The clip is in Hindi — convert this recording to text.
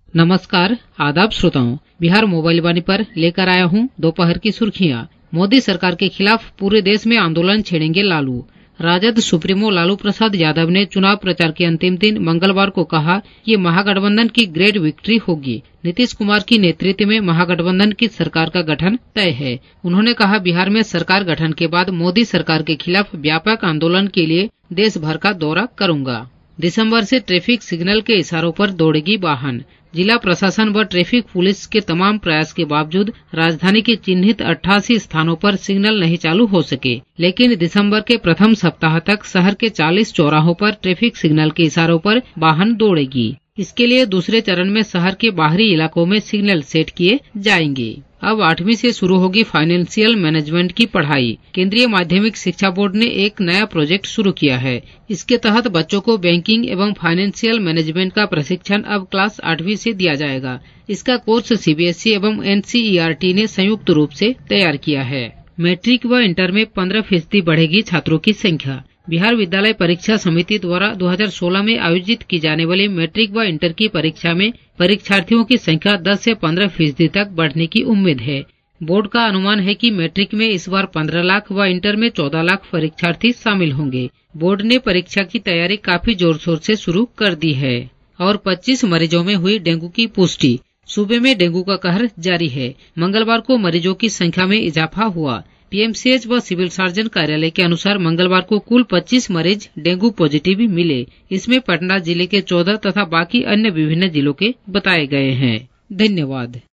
नमस्कार, आदाब श्रोताओं। बिहार मोबाइल वाणी पर लेकर आया हूं दोपहर की सुर्खियां। मोदी सरकार के खिलाफ पूरे देश में आंदोलन छेड़ेंगे लालू। राजद सुप्रीमो लालू प्रसाद यादव ने चुनाव प्रचार के अंतिम दिन मंगलवार को कहा कि महागठबंधन की ग्रेट विक्ट्री होगी। नीतीश कुमार की नेतृत्व में महागठबंधन की सरकार का गठन तय है। उन्होंने कहा, बिहार में सरकार गठन के बाद मोदी सरकार के खिलाफ व्यापक आंदोलन के लिए देश भर का दौरा करूंगा। दिसंबर से ट्रैफिक सिग्नल के इशारों पर दौड़ेगी वाहन। जिला प्रशासन व ट्रैफिक पुलिस के तमाम प्रयास के बावजूद राजधानी के चिन्हित 88 स्थानों पर सिग्नल नहीं चालू हो सके, लेकिन दिसंबर के प्रथम सप्ताह तक शहर के 40 चौराहों पर ट्रैफिक सिग्नल के इशारों पर वाहन दौड़ेगी। इसके लिए दूसरे चरण में शहर के बाहरी इलाकों में सिग्नल सेट किए जाएंगे। अब 8वीं से शुरू होगी फाइनेंशियल मैनेजमेंट की पढ़ाई। केंद्रीय माध्यमिक शिक्षा बोर्ड ने एक नया प्रोजेक्ट शुरू किया है। इसके तहत बच्चों को बैंकिंग एवं फाइनेंशियल मैनेजमेंट का प्रशिक्षण अब क्लास 8वीं से दिया जाएगा। इसका कोर्स सीबीएसई एवं एनसीईआरटी ने संयुक्त रूप से तैयार किया है। मैट्रिक व इंटर में 15% बढ़ेगी छात्रों की संख्या। बिहार विद्यालय परीक्षा समिति द्वारा 2016 में आयोजित की जाने वाली मैट्रिक व इंटर की परीक्षा में परीक्षार्थियों की संख्या 10 से 15% तक बढ़ने की उम्मीद है। बोर्ड का अनुमान है कि मैट्रिक में इस बार 15 लाख व इंटर में 14 लाख परीक्षार्थी शामिल होंगे। बोर्ड ने परीक्षा की तैयारी काफी जोर शोर से शुरू कर दी है। और 25 मरीजों में हुई डेंगू की पुष्टि। सूबे में डेंगू का कहर जारी है। मंगलवार को मरीजों की संख्या में इजाफा हुआ। पीएमसीएच व सिविल सर्जन कार्यालय के अनुसार मंगलवार को कुल 25 मरीज डेंगू पॉजिटिव मिले। इसमें पटना जिले के 14 तथा बाकी अन्य विभिन्न जिलों के बताए गए हैं। धन्यवाद।